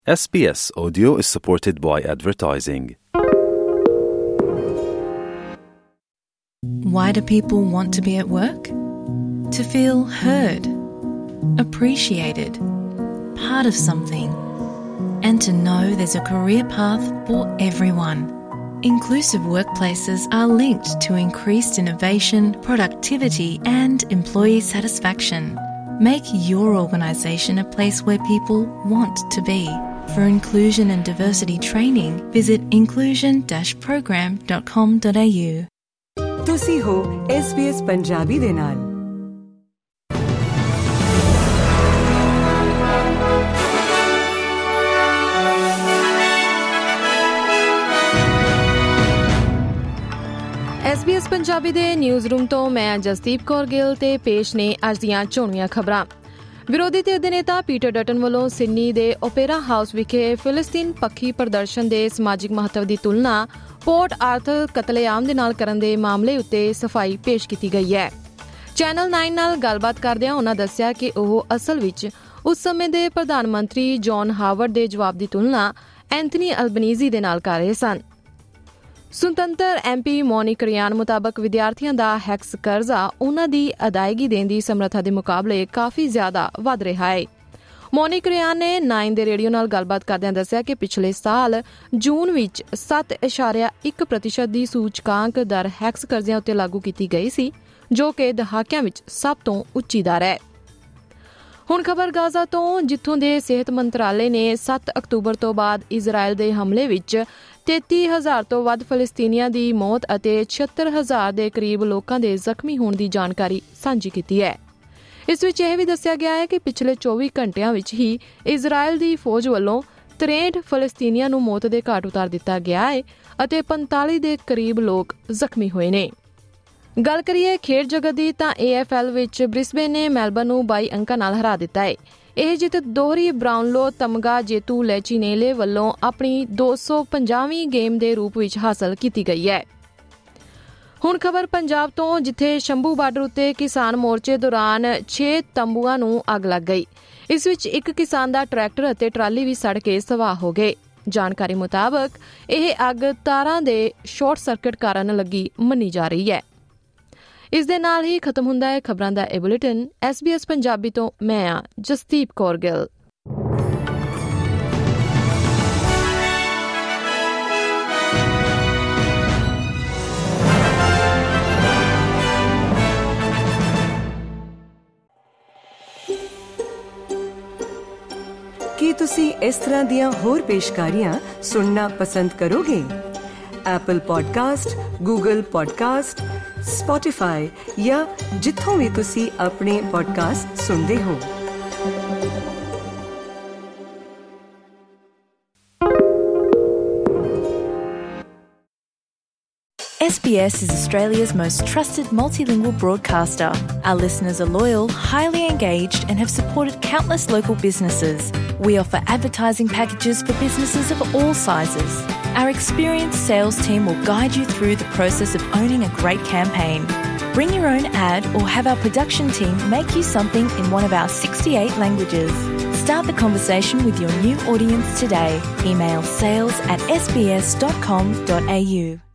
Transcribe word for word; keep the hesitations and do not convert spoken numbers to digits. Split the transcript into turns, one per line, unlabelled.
S B S Audio is supported by advertising.
Why do people want to be at work? To feel heard, appreciated, part of something, and to know there's a career path for everyone. Inclusive workplaces are linked to increased innovation, productivity, and employee satisfaction. Make your organisation a place where people want to be. For inclusion and diversity training, visit inclusion dash program dot com dot a u.
ਤੁਸੀਂ ਹੋ S B S Punjabi ਦੇ ਨਾਲ।
S B S Punjabi ਦੇ news room ਤੋਂ ਮੈਂ ਜਸਦੀਪ ਕੌਰ ਗਿੱਲ ਤੇ ਪੇਸ਼ ਨੇ ਅੱਜ ਦੀਆਂ ਚੋਣਵੀਆਂ ਖਬਰਾਂ। ਵਿਰੋਧੀ ਧਿਰ ਦੇ ਨੇਤਾ ਪੀਟਰ ਡਟਨ ਵੱਲੋਂ ਸਿਡਨੀ ਦੇ ਓਪੇਰਾ ਹਾਊਸ ਵਿਖੇ ਫਿਲਸਤੀਨ ਪੱਖੀ ਪ੍ਰਦਰਸ਼ਨ ਦੇ ਸਮਾਜਿਕ ਮਹੱਤਵ ਦੀ ਤੁਲਨਾ ਪੋਰਟ ਆਰਥਰ ਕਤਲੇਆਮ ਦੇ ਨਾਲ ਕਰਨ ਦੇ ਮਾਮਲੇ ਉੱਤੇ ਸਫਾਈ ਪੇਸ਼ ਕੀਤੀ ਗਈ ਹੈ। ਚੈਨਲ ਨੌ ਨਾਲ ਗੱਲਬਾਤ ਕਰਦਿਆਂ ਉਹਨਾਂ ਦੱਸਿਆ ਕਿ ਉਹ ਅਸਲ ਵਿੱਚ ਉਸ ਸਮੇਂ ਦੇ ਪ੍ਰਧਾਨ ਮੰਤਰੀ ਜੌਨ ਹਾਵਰਡ ਦੇ ਜਵਾਬ ਦੀ ਤੁਲਨਾ ਐਂਥਨੀ ਅਲਬਨੀਜ਼ੀ ਦੇ ਨਾਲ ਕਰ ਰਹੇ ਸਨ। ਸੁਤੰਤਰ ਐਮ ਪੀ ਮੋਨਿਕ ਰਿਆਨ ਮੁਤਾਬਕ ਵਿਦਿਆਰਥੀਆਂ ਦਾ ਹੈਕਸ ਕਰਜ਼ਾ ਉਹਨਾਂ ਦੀ ਅਦਾਇਗੀ ਦੇਣ ਦੀ ਸਮਰੱਥਾ ਦੇ ਮੁਕਾਬਲੇ ਕਾਫੀ ਜ਼ਿਆਦਾ ਵੱਧ ਰਿਹਾ ਹੈ। ਮੋਨਿਕ ਰਿਆਨ ਨੇ ਨਾਈਨ ਦੇ ਰੇਡੀਓ ਨਾਲ ਗੱਲਬਾਤ ਕਰਦਿਆਂ ਦੱਸਿਆ ਕਿ ਪਿਛਲੇ ਸਾਲ ਜੂਨ ਵਿੱਚ ਸੱਤ ਇਸ਼ਾਰਿਆ ਇੱਕ ਪ੍ਰਤੀਸ਼ਤ ਦੀ ਸੂਚਕਾਂਕ ਦਰ ਹੈਕਸ ਕਰਜ਼ਿਆਂ ਉੱਤੇ ਲਾਗੂ ਕੀਤੀ ਗਈ ਸੀ, ਜੋ ਕਿ ਦਹਾਕਿਆਂ ਵਿੱਚ ਸਭ ਤੋਂ ਉੱਚੀ ਦਰ ਹੈ। ਹੁਣ ਖਬਰ ਗਾਜ਼ਾ ਤੋਂ, ਜਿੱਥੋਂ ਦੇ ਸਿਹਤ ਮੰਤਰਾਲੇ ਨੇ ਸੱਤ ਅਕਤੂਬਰ ਤੋਂ ਬਾਅਦ ਇਜ਼ਰਾਈਲ ਦੇ ਹਮਲੇ ਵਿੱਚ ਤੇਤੀ ਹਜ਼ਾਰ ਤੋਂ ਵੱਧ ਫਲਸਤੀਨੀਆਂ ਦੀ ਮੌਤ ਅਤੇ ਛਿਅੱਤਰ ਹਜ਼ਾਰ ਦੇ ਕਰੀਬ ਲੋਕਾਂ ਦੇ ਜ਼ਖਮੀ ਹੋਣ ਦੀ ਜਾਣਕਾਰੀ ਸਾਂਝੀ ਕੀਤੀ ਹੈ। ਇਸ ਵਿੱਚ ਇਹ ਵੀ ਦੱਸਿਆ ਗਿਆ ਹੈ ਕਿ ਪਿਛਲੇ ਚੌਵੀ ਘੰਟਿਆਂ ਵਿੱਚ ਹੀ ਇਜ਼ਰਾਈਲ ਦੀ ਫੌਜ ਵੱਲੋਂ ਤਰੇਹਠ ਫਲਸਤੀਨੀਆਂ ਨੂੰ ਮੌਤ ਦੇ ਘਾਟ ਉਤਾਰ ਦਿੱਤਾ ਗਿਆ ਹੈ ਅਤੇ ਪੰਤਾਲੀ ਦੇ ਕਰੀਬ ਲੋਕ ਜ਼ਖਮੀ ਹੋਏ ਨੇ। ਗੱਲ ਕਰੀਏ ਖੇਡ ਜਗਤ ਦੀ ਤਾਂ ਏ ਐਫ ਐਲ ਵਿੱਚ ਬ੍ਰਿਸਬੇਨ ਨੇ ਮੈਲਬਰਨ ਨੂੰ ਬਾਈ ਅੰਕਾਂ ਨਾਲ ਹਰਾ ਦਿੱਤਾ ਹੈ। ਇਹ ਜਿੱਤ ਦੋਹਰੀ ਬਰਾਊਨਲੋ ਤਮਗਾ ਜੇਤੂ ਲੈਚੀਨੇਲੇ ਵੱਲੋਂ ਆਪਣੀ ਦੋ ਸੌ ਪੰਜਾਹਵੀਂ ਗੇਮ ਦੇ ਰੂਪ ਵਿੱਚ ਹਾਸਲ ਕੀਤੀ ਗਈ ਹੈ। ਹੁਣ ਖਬਰ ਪੰਜਾਬ ਤੋਂ, ਜਿੱਥੇ ਸ਼ੰਭੂ ਬਾਰਡਰ ਉੱਤੇ ਕਿਸਾਨ ਮੋਰਚੇ ਦੌਰਾਨ ਛੇ ਤੰਬੂਆਂ ਨੂੰ ਅੱਗ ਲੱਗ ਗਈ। ਇਸ ਵਿੱਚ ਇੱਕ ਕਿਸਾਨ ਦਾ ਟਰੈਕਟਰ ਅਤੇ ਟਰਾਲੀ ਵੀ ਸੜ ਕੇ ਸਵਾਹ ਹੋ ਗਏ। ਜਾਣਕਾਰੀ ਮੁਤਾਬਕ ਇਹ ਅੱਗ ਤਾਰਾਂ ਦੇ ਸ਼ਾਰਟ ਸਰਕਟ ਕਾਰਨ ਲੱਗੀ ਮੰਨੀ ਜਾ ਰਹੀ ਹੈ। ਇਸ ਦੇ ਨਾਲ ਹੀ ਖਤਮ ਹੁੰਦਾ ਹੈ ਖਬਰਾਂ ਦਾ ਇਹ bulletin. S B S Punjabi ਤੋਂ ਮੈਂ ਆ ਜਸਦੀਪ ਕੌਰ ਗਿੱਲ।
ਕੀ ਤੁਸੀਂ ਇਸ ਤਰ੍ਹਾਂ ਦੀਆਂ ਹੋਰ ਪੇਸ਼ਕਾਰੀਆਂ ਸੁਣਨਾ ਪਸੰਦ ਕਰੋਗੇ? Apple podcast, Google podcast, Spotify ਜਾਂ ਜਿੱਥੋਂ ਵੀ ਤੁਸੀਂ ਆਪਣੇ ਪੋਡਕਾਸਟ ਸੁਣਦੇ ਹੋ।
S B S is Australia's most trusted multilingual broadcaster. Our listeners are loyal, highly engaged, and have supported countless local businesses. We offer advertising packages for businesses of all sizes. Our experienced sales team will guide you through the process of owning a great campaign. Bring your own ad or have our production team make you something in one of our sixty-eight languages. Start the conversation with your new audience today. Email sales at s b s dot com dot a u.